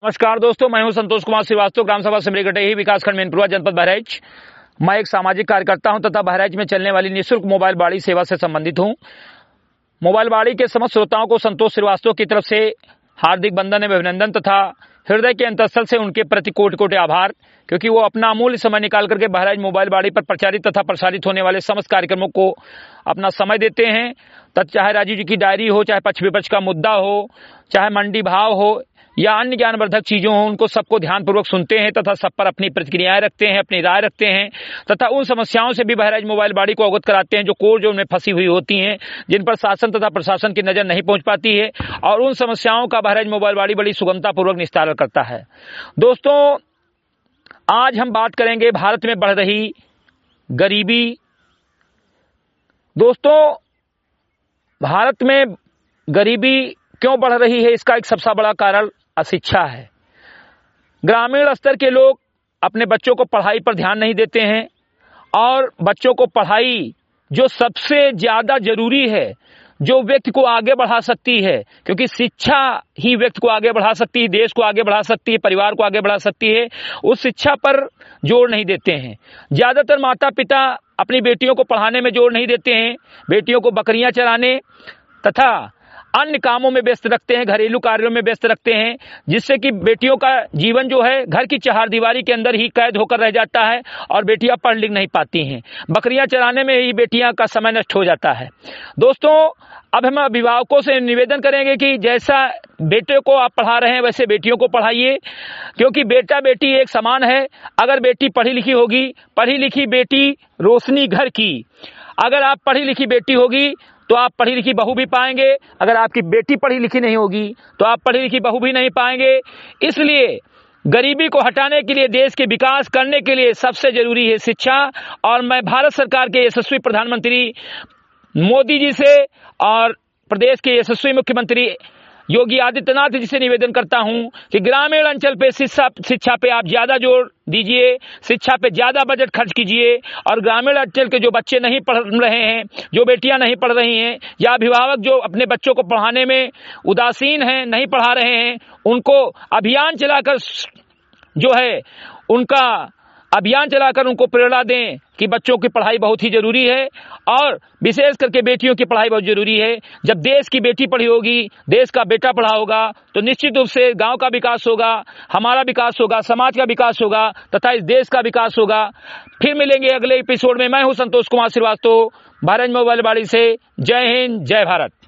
नमस्कार दोस्तों, मैं हूं संतोष कुमार श्रीवास्तव, ग्राम सभा सिमरी गटेही, विकासखंड मैनपुरा, जनपद बहराइच। मैं एक सामाजिक कार्यकर्ता हूं तथा बहराइच में चलने वाली निःशुल्क मोबाइल बाड़ी सेवा से संबंधित हूं। मोबाइल बाड़ी के समस्त श्रोताओं को संतोष श्रीवास्तव की तरफ से हार्दिक वंदन एवं अभिनंदन तथा हृदय के अंतःस्थल से उनके प्रति कोटि कोटि आभार, क्योंकि वो अपना अमूल्य समय निकाल करके बहराइच मोबाइल बाड़ी पर प्रचारित तथा प्रसारित होने वाले समस्त कार्यक्रमों को अपना समय देते हैं। चाहे राजीव जी की डायरी हो, चाहे पक्ष विपक्ष का मुद्दा हो, चाहे मंडी भाव हो या अन्य ज्ञानवर्धक चीजों हो, उनको सबको ध्यानपूर्वक सुनते हैं तथा सब पर अपनी प्रतिक्रियाएं रखते हैं, अपनी राय रखते हैं तथा उन समस्याओं से भी बहराइच मोबाइल बाड़ी को अवगत कराते हैं जो कोर जोन में फंसी हुई होती हैं, जिन पर शासन तथा प्रशासन की नजर नहीं पहुंच पाती है, और उन समस्याओं का बहराइच मोबाइल बाड़ी बड़ी सुगमतापूर्वक निस्तारण करता है। दोस्तों, आज हम बात करेंगे भारत में बढ़ रही गरीबी। दोस्तों, भारत में गरीबी क्यों बढ़ रही है, इसका एक सबसे बड़ा कारण अशिक्षा है। ग्रामीण स्तर के लोग अपने बच्चों को पढ़ाई पर ध्यान नहीं देते हैं, और बच्चों को पढ़ाई जो सबसे ज्यादा जरूरी है, जो व्यक्ति को आगे बढ़ा सकती है, क्योंकि शिक्षा ही व्यक्ति को आगे बढ़ा सकती है, देश को आगे बढ़ा सकती है, परिवार को आगे बढ़ा सकती है, उस शिक्षा पर जोर नहीं देते हैं। ज्यादातर माता पिता अपनी बेटियों को पढ़ाने में जोर नहीं देते हैं, बेटियों को बकरियां चराने तथा अन्य कामों में व्यस्त रखते हैं, घरेलू कार्यों में व्यस्त रखते हैं, जिससे कि बेटियों का जीवन जो है घर की चहारदीवारी के अंदर ही कैद होकर रह जाता है और बेटियां पढ़ लिख नहीं पाती हैं। बकरियां चराने में ही बेटियां का समय नष्ट हो जाता है। दोस्तों, अब हम अभिभावकों से निवेदन करेंगे कि जैसा बेटे को आप पढ़ा रहे हैं वैसे बेटियों को पढ़ाइए, क्योंकि बेटा बेटी एक समान है। अगर बेटी पढ़ी लिखी होगी, पढ़ी लिखी बेटी रोशनी घर की, अगर आप पढ़ी लिखी बेटी होगी तो आप पढ़ी लिखी बहू भी पाएंगे, अगर आपकी बेटी पढ़ी लिखी नहीं होगी तो आप पढ़ी लिखी बहू भी नहीं पाएंगे। इसलिए गरीबी को हटाने के लिए, देश के विकास करने के लिए सबसे जरूरी है शिक्षा। और मैं भारत सरकार के यशस्वी प्रधानमंत्री मोदी जी से और प्रदेश के यशस्वी मुख्यमंत्री योगी आदित्यनाथ जी से निवेदन करता हूं कि ग्रामीण अंचल पे शिक्षा पे आप ज्यादा जोर दीजिए, शिक्षा पे ज्यादा बजट खर्च कीजिए, और ग्रामीण अंचल के जो बच्चे नहीं पढ़ रहे हैं, जो बेटियां नहीं पढ़ रही हैं, या अभिभावक जो अपने बच्चों को पढ़ाने में उदासीन हैं, नहीं पढ़ा रहे हैं, उनको अभियान चलाकर जो है उनका अभियान चलाकर उनको प्रेरणा दें कि बच्चों की पढ़ाई बहुत ही जरूरी है, और विशेष करके बेटियों की पढ़ाई बहुत जरूरी है। जब देश की बेटी पढ़ी होगी, देश का बेटा पढ़ा होगा, तो निश्चित रूप से गांव का विकास होगा, हमारा विकास होगा, समाज का विकास होगा तथा इस देश का विकास होगा। फिर मिलेंगे अगले एपिसोड में। मैं हूं संतोष कुमार श्रीवास्तव, बहराइच मोबाइल बाड़ी से। जय हिंद, जय भारत।